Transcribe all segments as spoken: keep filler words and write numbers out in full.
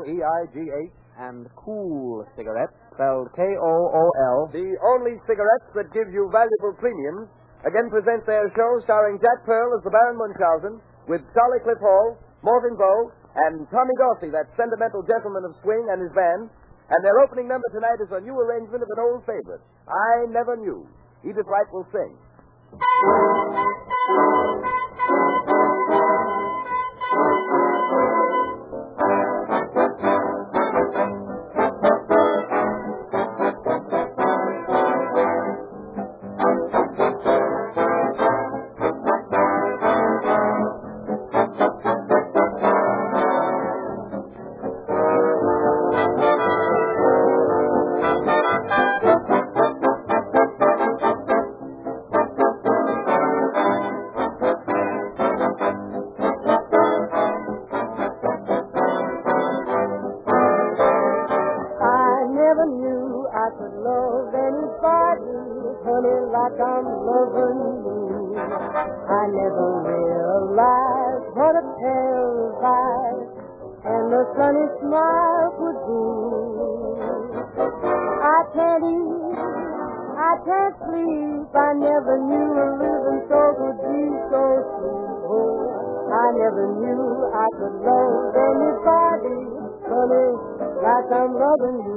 E I G H, and Kool cigarettes, spelled K O O L. The only cigarettes that give you valuable premiums, again present their show starring Jack Pearl as the Baron Munchausen, with Charlie Cliff Hall, Morton Bow, and Tommy Dorsey, that sentimental gentleman of swing, and his band. And their opening number tonight is a new arrangement of an old favorite, I Never Knew. Edith Wright will sing. Like I'm loving you. I never realized what a paradise and the sunny smile could do. I can't eat, I can't sleep. I never knew a living soul could be so sweet. Oh, I never knew I could love anybody, honey, like I'm loving you.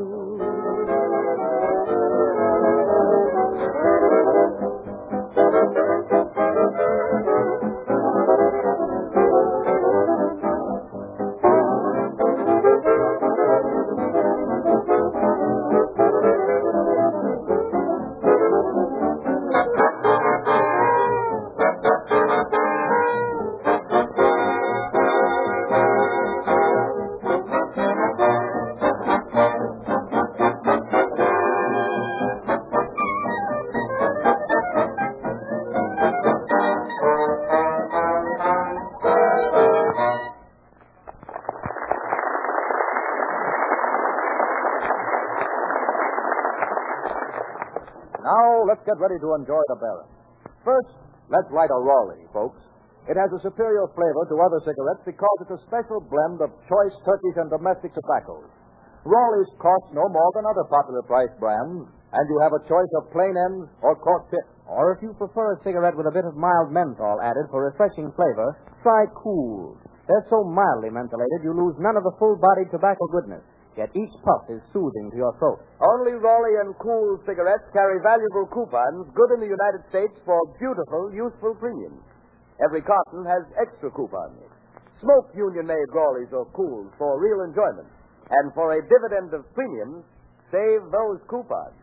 Now, let's get ready to enjoy the Baron. First, let's light a Raleigh, folks. It has a superior flavor to other cigarettes because it's a special blend of choice Turkish and domestic tobaccos. Raleigh's cost no more than other popular price brands, and you have a choice of plain ends or cork tips. Or if you prefer a cigarette with a bit of mild menthol added for refreshing flavor, try Kool. They're so mildly mentholated you lose none of the full-bodied tobacco goodness. Yet each puff is soothing to your throat. Only Raleigh and Kool cigarettes carry valuable coupons good in the United States for beautiful, useful premiums. Every carton has extra coupons. Smoke union-made Raleighs or Kools for real enjoyment. And for a dividend of premiums, save those coupons.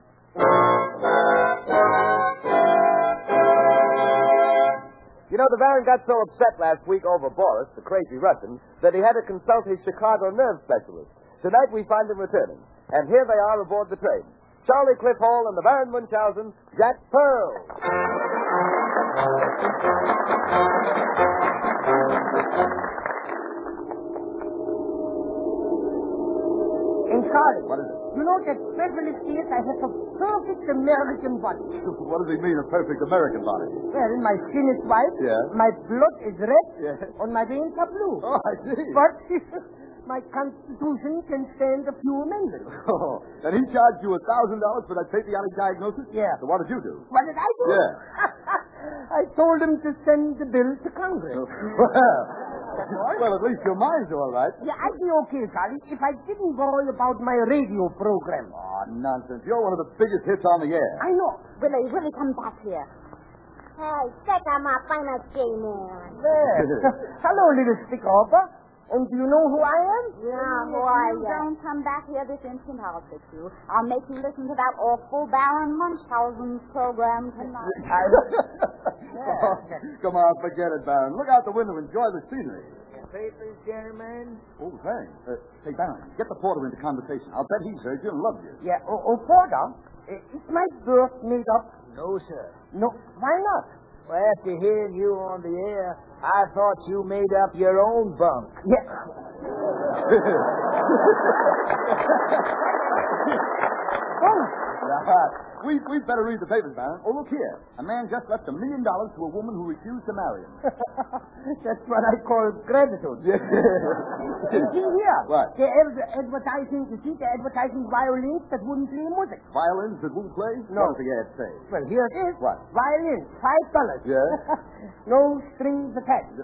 You know, the Baron got so upset last week over Boris, the crazy Russian, that he had to consult his Chicago nerve specialist. Tonight we find them returning. And here they are aboard the train. Charlie Cliff Hall and the Baron Munchausen, Jack Pearl. And Charlie. What is it? You know that Beverly says I have a perfect American body. What does he mean, a perfect American body? Well, my skin is white. Yeah. My blood is red. Yeah. And my veins are blue. Oh, I see. But my constitution can stand a few amendments. Oh, and he charged you a thousand dollars for that patriotic diagnosis? Yeah. So what did you do? What did I do? Yeah. I told him to send the bill to Congress. Well, well, at least your mind's all right. Yeah, I'd be okay, Charlie, if I didn't worry about my radio program. Oh, nonsense. You're one of the biggest hits on the air. I know. Willie, Willie, come back here. Hey, check out my finest J-man. There. Hello, little stickhopper. And do you know who I am? Yeah, who are you? Don't come back here this instant, I'll fix you. I'll make you listen to that awful Baron Munchausen's program tonight. Oh, come on, forget it, Baron. Look out the window. Enjoy the scenery. Papers, gentlemen? Oh, thanks. Uh, hey, Baron, get the porter into conversation. I'll bet he's heard you and loves you. Yeah, oh, oh Porter, uh, is my birth made up? No, sir. No, why not? Well, after hearing you on the air, I thought you made up your own bunk. Yeah. Now, Oh, we, we'd better read the papers, Baron. Oh, look here. A man just left a million dollars to a woman who refused to marry him. That's what I call gratitude. Yeah. You see here? What? They're ad- advertising, you see, they're advertising violins that wouldn't play music. Violins that won't play? No. What does the ad say? Well, here it is. What? Violin, five dollars. Yeah? No strings attached.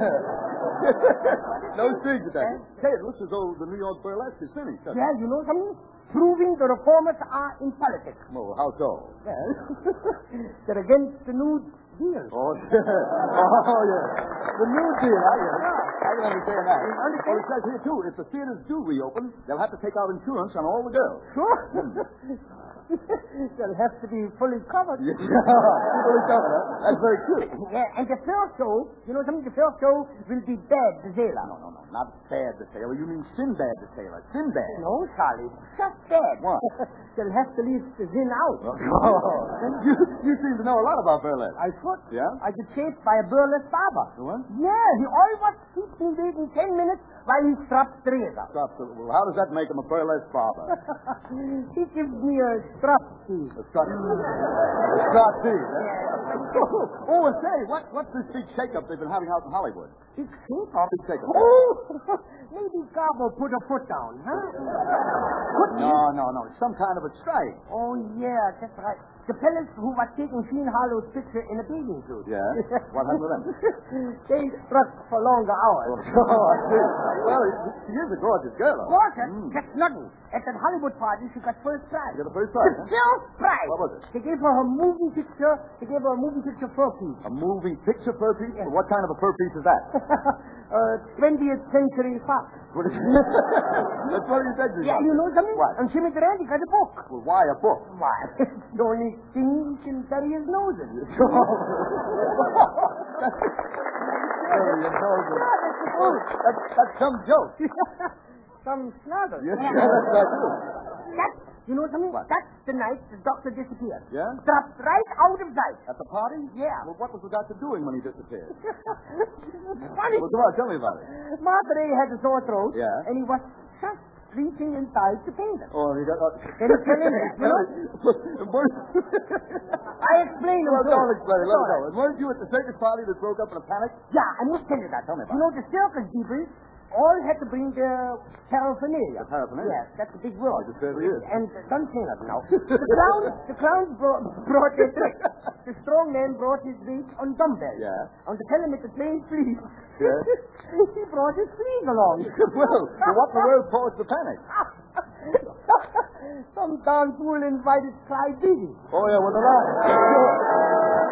No strings attached. Hey, it looks as though the New York burlesque is finished. doesn't it? Yeah, you know something? Proving the reformers are in politics. Oh, how so? Well, they're against the New Deal. Oh, oh, yeah. The New Deal, I get it. I can understand that. Well, it says here, too, if the theaters do reopen, they'll have to take out insurance on all the girls. Sure. They'll have to be fully covered. Yeah, fully covered, huh? That's very true. Yeah, and the first show, you know something, the first show will be Bad the Sailor. No, no, no, not Bad the Sailor. You mean Sinbad the Sailor. Sinbad. No, Charlie, just bad. What? They'll have to leave the Zin out. Oh, you, you seem to know a lot about burlesque. I should. Yeah? I get chased by a burlesque barber. What? Yeah, he always keeps me waiting ten minutes while he straps the razor. Stop. Well, how does that make him a burlesque barber? He gives me a strap piece. A strut. A strut piece, huh? Oh, and say, what, what's this big shake-up they've been having out in Hollywood? Big shake-up? Big shake-up. Oh, maybe Garbo put a foot down, huh? No, no, no. It's some kind of a strike. Oh, yeah, that's right. The fellas who was taking Gene Harlow's picture in a bathing suit. Yeah? What happened to them? They struck for longer hours. Oh, I see. Well, she is a gorgeous girl. though. Gorgeous? Mm. That's nothing. At that Hollywood party, she got first prize. You got the first prize, The huh? first prize. What was it? They gave her her moving picture. They gave her a moving picture fur piece. A moving picture fur piece? Well, what kind of a fur piece is that? uh, twentieth century fox. What is That's what you said. Yeah, you know something? What? And Jimmy Durant, he got a book. Well, why a book? Why? It's the only thing he can bury his nose in. Bury your nose in. Oh, that's, that's some joke. Some snuggle. Yes, that's not true. That's, you know something? What? That's the night the doctor disappeared. Yeah? Dropped right out of sight. At the party? Yeah. Well, what was the doctor doing when he disappeared? Funny. Well, come on, tell me about it. Martha Ray had a sore throat. Yeah. And he was just reaching inside to paint it. Oh, he got... Uh, Can you tell him that, you know? I explained Well, him. don't explain it. Let it go. And weren't you at the circus party that broke up in a panic? Yeah, I must tell you that. Tell me about You know, the circus people all had to bring their paraphernalia. The paraphernalia? Yes, that's a big word. Oh, it certainly is. And uh, don't say that now. The clowns, the clowns brought, brought their tricks. The strong man brought his weight on dumbbells. Yeah. On the element to play fleas. Yeah. He brought his fleas along. Well, so what in the world caused the panic? Some darn fool invited Clyde Beatty. Oh, yeah, well, the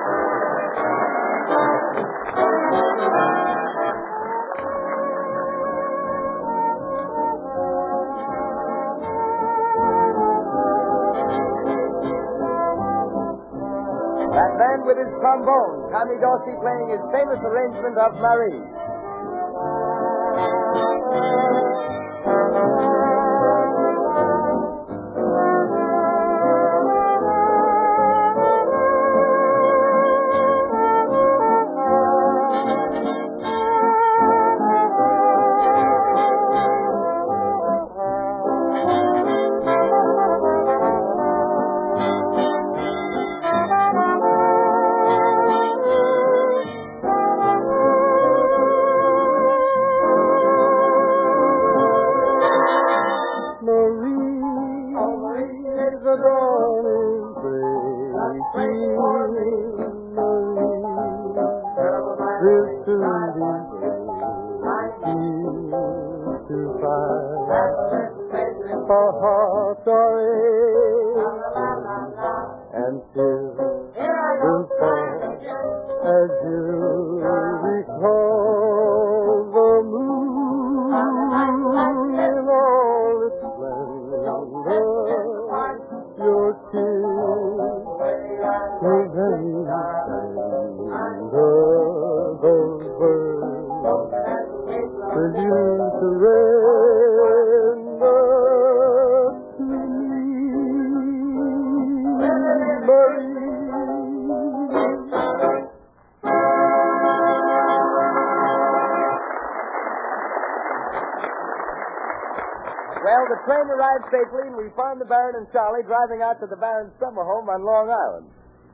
And then with his trombone, Tommy Dorsey playing his famous arrangement of Marie. Well, the train arrived safely, and we found the Baron and Charlie driving out to the Baron's summer home on Long Island.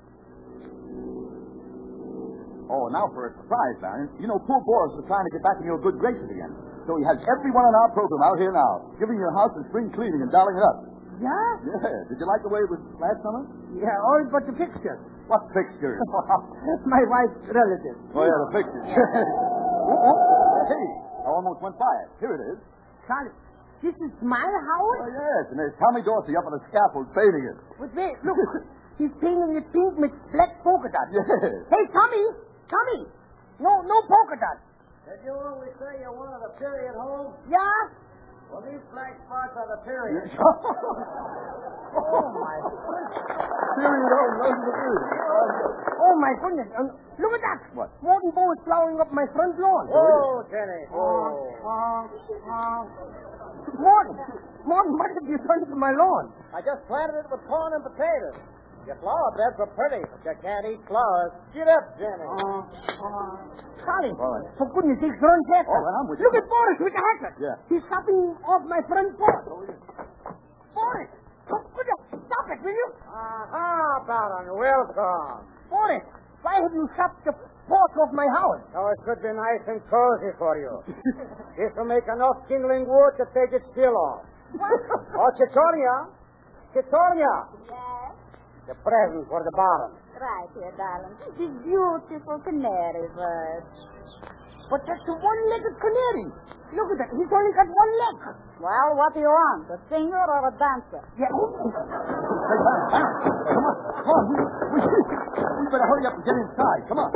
Oh, now for a surprise, Baron. You know, poor Boris was trying to get back in your good graces again. So he has everyone on our program out here now, giving your house a spring cleaning and dolling it up. Yeah? Yeah. Did you like the way it was last summer? Yeah, all but the pictures. What pictures? My wife's relative. Oh, yeah, the pictures. Hey, I almost went by it. Here it is. Charlie, this is my house? Oh, yes, and there's Tommy Dorsey up on the scaffold painting it. But wait, look. He's painting it pink with black polka dots. Yes. Hey, Tommy! Tommy! No, no polka dots. Did you always say you wanted a period home? Yeah? Well, these black spots are the period. Oh, my goodness. Period home, those are the period. Oh, my goodness. Um, look at that. What? Morton Bow is plowing up my front lawn. Oh, Jenny. Oh. Morton. Morton, what have you done to my lawn? I just planted it with corn and potatoes. Your flower beds are pretty, but you can't eat flowers. Get up, Jenny. Uh, uh, Charlie, All right. for goodness sakes, run faster. All right, I'm with you. Look at Boris with the haircut. Yeah. He's stopping off my front porch. Boris, for goodness, stop it, will you? Ah, Baron, welcome. Boris, why have you stopped the porch of my house? So it should be nice and cozy for you. This will make enough kindling wood to take its chill off. What? Oh, Chitonia. Chitonia. Yes? The present for the Baron. Right here, darling. This beautiful canary bird. But that's a one-legged canary. Look at that. He's only got one leg. Well, what do you want? A singer or a dancer? Yeah. Hey, Baron, Baron, come on, come on. We, we, we better hurry up and get inside. Come on.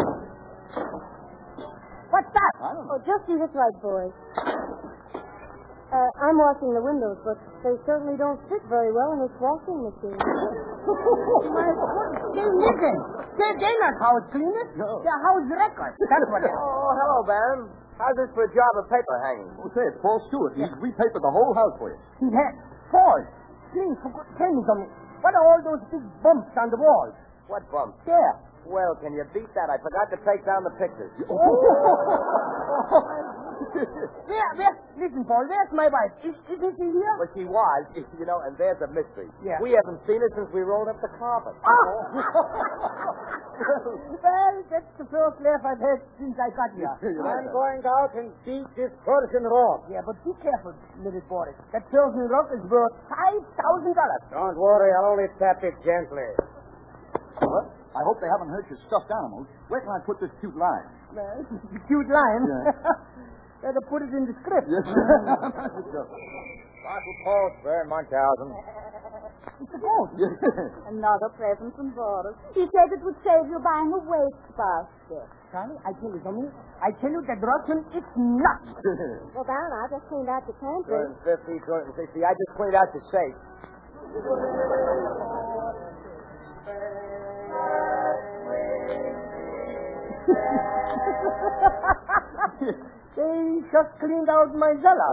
What's that? I don't know. Oh, just see this light, boys. Uh, I'm washing the windows, but they certainly don't fit very well in this washing machine. My goodness. They listen. They, they're not house cleaners. No. They're house wreckers. That's what they are. Oh, hello, Baron. How's this for a job of paper hanging? Oh, say, it's Paul Stewart. He's repapered the whole house for you. He has. Paul, please, for good, tell me something. What are all those big bumps on the walls? What bump? There. Well, can you beat that? I forgot to take down the pictures. Where, where, listen, Paul, where's my wife? Is, isn't she here? Well, she was, you know, and there's a mystery. Yeah. We haven't seen her since we rolled up the carpet. Well, that's the first laugh I've had since I got here. I'm going out and beat this Persian rug. Yeah, but be careful, little Boris. That Persian rug is worth five thousand dollars. Don't worry, I'll only tap it gently. What? I hope they haven't hurt your stuffed animals. Where can I put this cute line? Uh, cute lion. Yeah. Better put it in the script. Yes. Michael Post, Baron Munchausen. It's a goat. Yes. Another present from Boris. He said it would save you buying a wastebasket. Charlie, I tell you something. I tell you that Russian is nuts. Well, Baron, I just cleaned out the pantry. two fifty, two sixty. I just cleaned out the safe. They just cleaned out my cellar.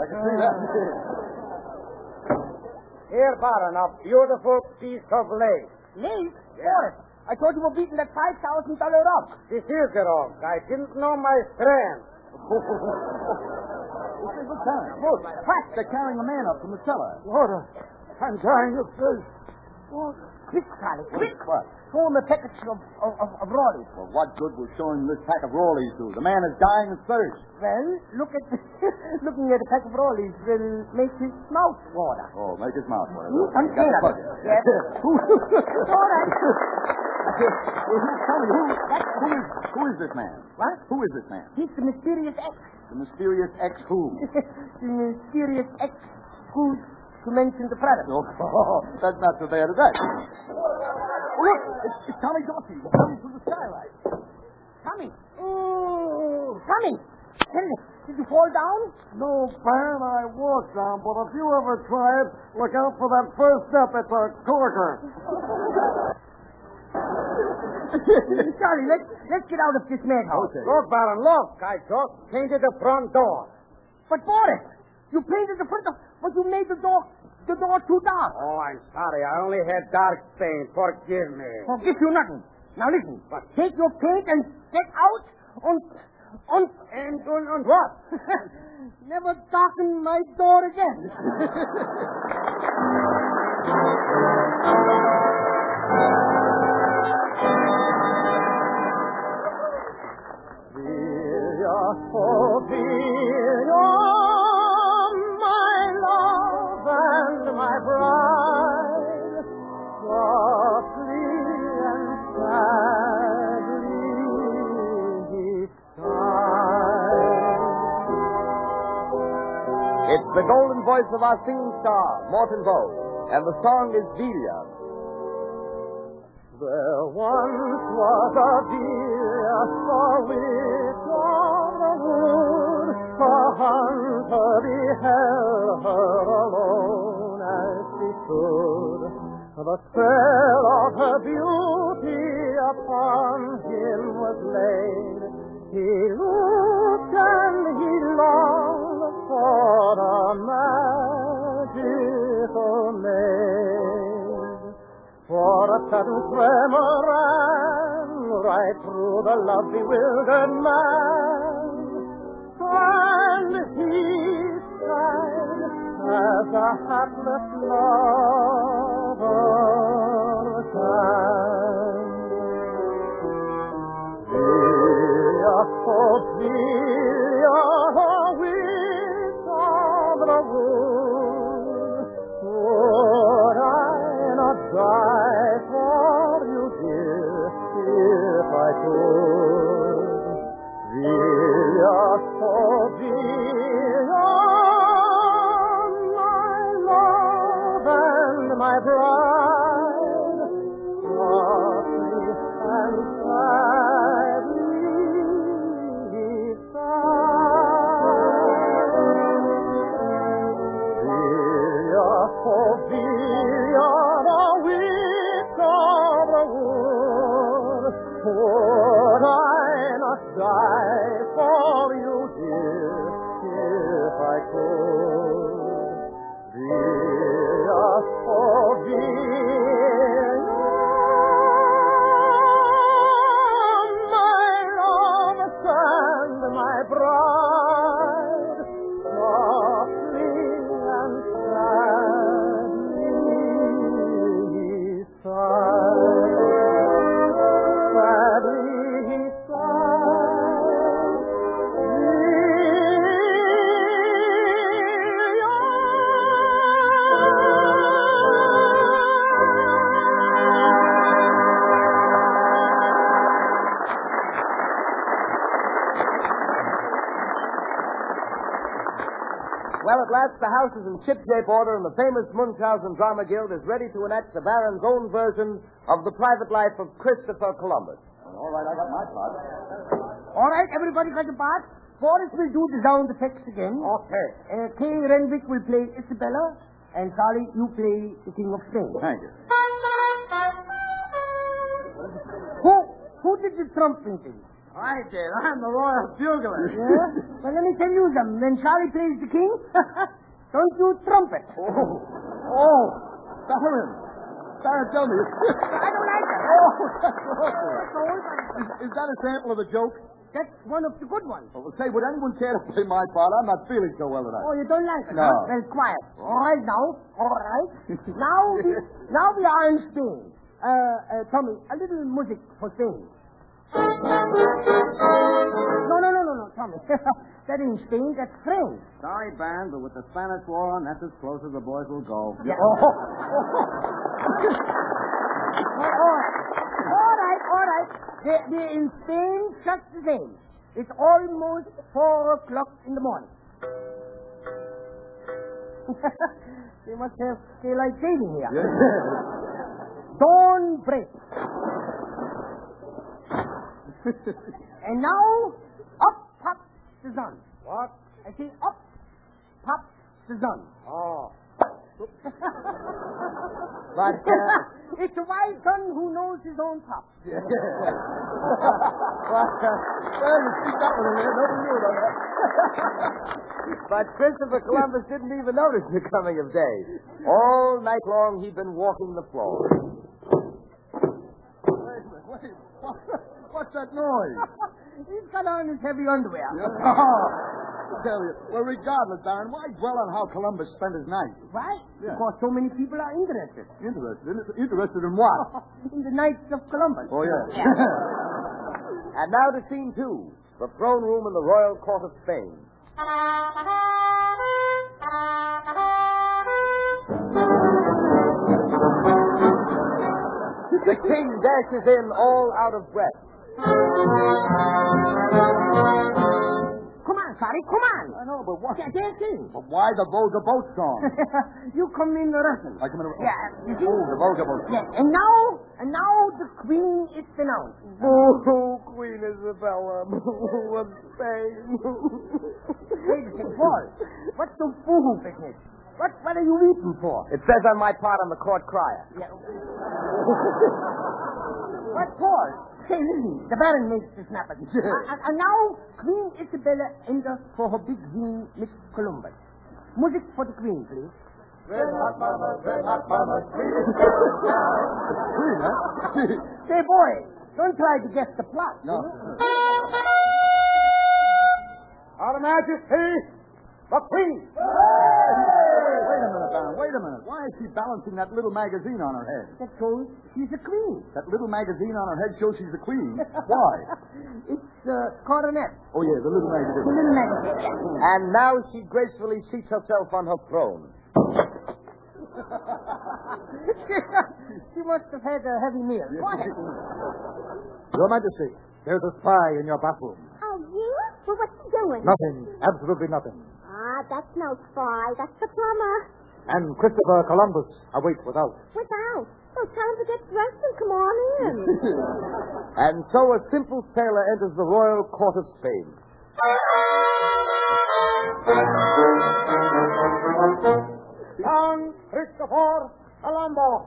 Here, Baron, a beautiful piece of lace. Lace? Yeah. Boris, I thought you were beating that five thousand dollars rug. This is the rug. I didn't know my strength. Look, Baron, look. They're carrying a man up from the cellar. Water. I'm dying of thirst. Oh, quick, Charlie, quick. What? Show him a package of, of, of, of Rawleys. Well, what good will showing this pack of Rawleys do? The man is dying of thirst. Well, look at looking at a pack of Rawleys will make his mouth water. Oh, make his mouth water. Hmm? I'm Got saying the that. bucket. Yes. All right. Well, who, tell me, who, who, is, who is this man? What? Who is this man? He's the mysterious X. The mysterious ex who? The mysterious X who to mention the product. Oh, that's not so bad as that. Look, it's, it's Tommy Dorsey coming through the skylight. Tommy. Oh, Tommy. Tell me, did you fall down? No, Baron, I walked down, but if you ever try it, look out for that first step. It's a corker. Charlie, let's, let's get out of this madhouse. Okay. Look, Baron, look. I just painted the front door. But, Boris, you painted the front door, but you made the door, the door too dark. Oh, I'm sorry. I only had dark paint. Forgive me. Forgive you nothing. Now listen, take your paint and get out on, on, And, and, and what? never darken my door again. My bride, softly and sadly he sighed. It's the golden voice of our singing star, Morton Bow, and the song is Delia. There once was a deer, a witch of the wood. A hunter beheld her alone as she stood. The spell of her beauty upon him was laid. He looked and he longed for a magical maid. For a sudden tremor ran right through the love bewildered man, and he sighed as a hapless lover sang. Delia, oh Delia, witch of the wood, would I not die for you, dear, if I could? Delia, oh Delia, my love and my bride, softly and sadly he sighed. Delia, oh Delia, would I not die for you, dear, if I could? Delia, oh dear, my love and my bride, softly and sadly he sighed. Well, at last the house is in shipshape order, and the famous Munchausen Drama Guild is ready to enact the Baron's own version of the private life of Christopher Columbus. All right, I got my part. All right, everybody got a part? Forrest will do the sound effects again. Okay. Uh, Kay Renwick will play Isabella, and Charlie, you play the King of Spain. Thank you. Who who did the trumping? I did. I'm the royal bugler. Yeah? Well, let me tell you something. When Charlie plays the king, don't you trumpet. Oh. Oh. Baron. Baron, tell me. I don't like that. Oh, that's awful. Is, is that a sample of a joke? That's one of the good ones. Oh, well, say, would anyone care to play my part? I'm not feeling so well tonight. Oh, you don't like it? No. Huh? Well, quiet. All right, now. All right. now, we, now we are in Spain. Uh, uh, Tommy, a little music for Spain. No, no, no, no, no, Tommy. That ain't Spain, that's French. Sorry, Baron, but with the Spanish war on, that's as close as the boys will go. Yeah. Oh. Well, all right. All right, all right. They're, they're in Spain just the same. It's almost four o'clock in the morning. They must have daylight saving here. Yeah. Dawn break. And now, up pops the sun. What? I say up pops the sun. Oh. But, uh... it's a wise son who knows his own pop. Yeah. Well, uh, well, you see that one in there. Nobody knew about that. But Christopher Columbus didn't even notice the coming of day. All night long, he'd been walking the floor. Wait a minute, wait. What, what's that noise? He's got on his heavy underwear. Yeah. Oh, tell you. Well, regardless, Baron, why dwell on how Columbus spent his night? Why? Yeah. Because so many people are interested. Interested in Interested in what? In the Knights of Columbus. Oh, yeah. And now to scene two, the throne room in the royal court of Spain. The king dashes in all out of breath. Come on, Sorry, come on. I know, but what? Yeah, dance in. But why the Volga Boat song? You come in the Russian. I come in. Yeah, you see? Oh, the Volga Boat song. Yeah, and now, and now the queen is announced. Boo, Queen Isabella. Boo of Spain. Wait a second, Paul. What's the boo business? What, what are you weeping for? It says on my part I'm the court crier. Yeah. What, Paul? Say, listen, the Baron makes the snap at me. Yeah. And, and now, Queen Isabella enters for her big scene with Columbus. Music for the Queen, please. Red hot mama, red hot mama, Queen, huh? Say, boy, don't try to guess the plot. No. Our Majesty, the Queen. Wait a minute, Baron, wait a minute. Why is she balancing that little magazine on her head? That shows she's a queen. That little magazine on her head shows she's a queen. Why? It's uh, coronet. Oh, yeah, the little The magazine. little magazine. And now she gracefully seats herself on her throne. She must have had a heavy meal. Why? Your Majesty, there's a spy in your bathroom. Oh, you? Well, what's he doing? Nothing. Absolutely nothing. Ah, that's no spy. That's the plumber. And Christopher Columbus awaits without. Without. Well, tell him to get dressed and come on in. And so a simple sailor enters the royal court of Spain. Young Christopher Columbus.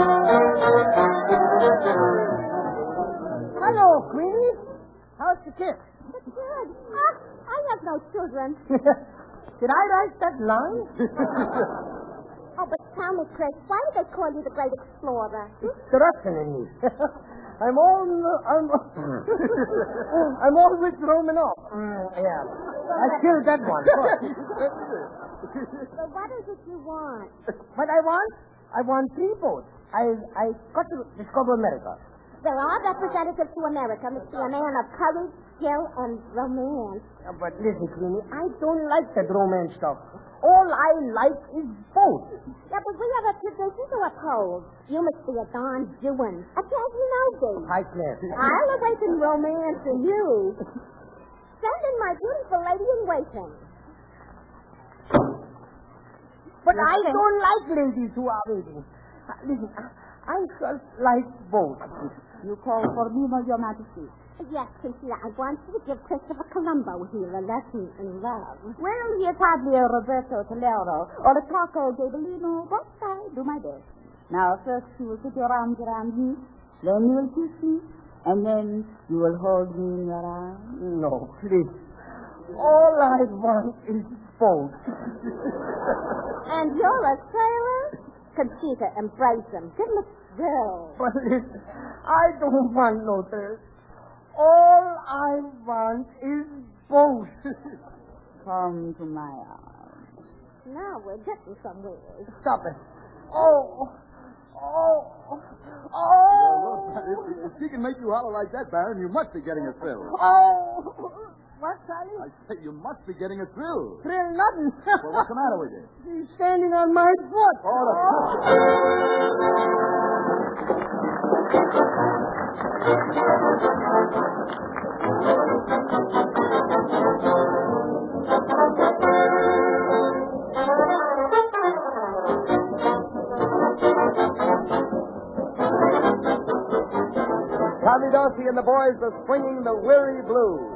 Hello, Queenie. How's the kiss? That's good. Ah, I have no children. Did I write that line? Oh, but tell me, Chris, why do they call you the Great Explorer? It's the Russian in me. I'm all, I'm, I'm always roaming off. Mm, yeah. I killed that one. So what is it you want? What I want? I want three boats. I, I got to discover America. There are representatives to America, Mister A man of courage, skill, and romance. Uh, but listen, Queenie, I don't like that romance stuff. All I like is boats. Yeah, but we have a tradition to uphold. You must be a Don Juan, a Quasimodo. High class. I'll awaken romance in you. Send in my beautiful lady in waiting. But I don't like ladies who are waiting. Uh, listen, I, I just like boats. You call for me, Your Majesty? Yes, Cynthia, I want you to give Christopher Colombo here a lesson in love. Well, he is hardly a Roberto Tolero or a Taco Gabolino, but I do my best. Now, first you will put your arms around me, then you will kiss me, and then you will hold me in your arms. No, please. All I want is boats. And you're a sailor? Conchita, embrace him. Give him a thrill. But listen, I don't want no thrill. All I want is boats. Come to my arms. Now we're getting somewhere. Stop it. Oh, oh, oh. If, if she can make you holler like that, Baron, you must be getting a thrill. Oh. What, Sally? I say you must be getting a thrill. Thrill nothing. Well, what's the matter with you? He's standing on my foot. Oh, Tommy Dorsey and the boys are swinging the Weary Blues.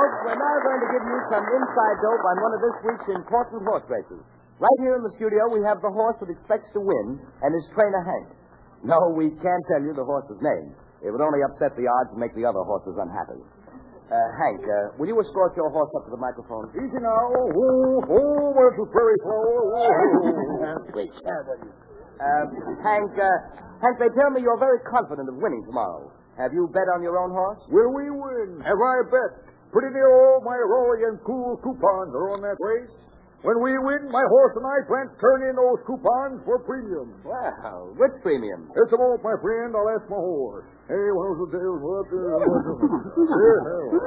folks, we're now going to give you some inside dope on one of this week's important horse races. Right here in the studio, we have the horse that expects to win and his trainer, Hank. No, we can't tell you the horse's name. It would only upset the odds and make the other horses unhappy. Uh, Hank, uh, will you escort your horse up to the microphone? Easy now. Oh, oh, where's the very slow? Wait, uh, Hank, uh, Hank, they tell me you're very confident of winning tomorrow. Have you bet on your own horse? Will we win? Have I bet? Pretty near all my Rory and Cool coupons are on that race. When we win, my horse and I plan to turn in those coupons for premium. Wow, which premium? It's a moment, my friend. I'll ask my horse. Hey, what's the deal? What the... Yes,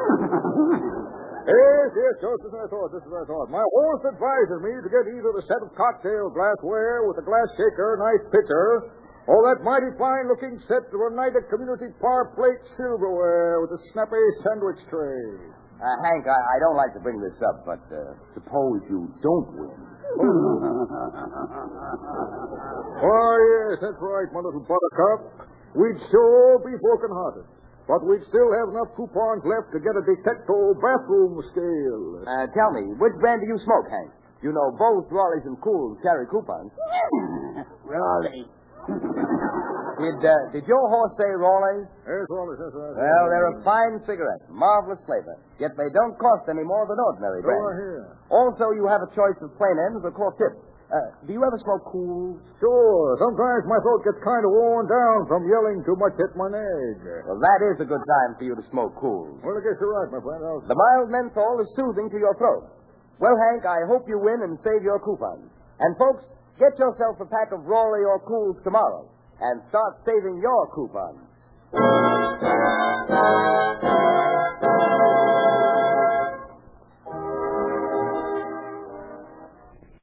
yes, just as I thought, just as I thought. My horse advises me to get either the set of cocktail glassware with a glass shaker, nice pitcher, or that mighty fine-looking set of Oneida Community Par Plate silverware with a snappy sandwich tray. Uh, Hank, I, I don't like to bring this up, but uh, suppose you don't win. Why, yes, that's right, my little buttercup. We'd sure be broken-hearted, but we'd still have enough coupons left to get a Detecto bathroom scale. Uh, tell me, which brand do you smoke, Hank? You know, both Raleigh's and Cools carry coupons. Raleigh. Did, uh, did your horse say Raleigh? Yes, Raleigh, yes, yes. Well, they're a fine cigarette, marvelous flavor, yet they don't cost any more than ordinary So I brands. hear. Also, you have a choice of plain ends or quartet. Uh, do you ever smoke Cools? Sure. Sometimes my throat gets kind of worn down from yelling too much at my nag. Well, that is a good time for you to smoke Cools. Well, I guess you're right, my friend. I'll... The mild menthol is soothing to your throat. Well, Hank, I hope you win and save your coupons. And, folks, get yourself a pack of Raleigh or Cools tomorrow and start saving your coupons.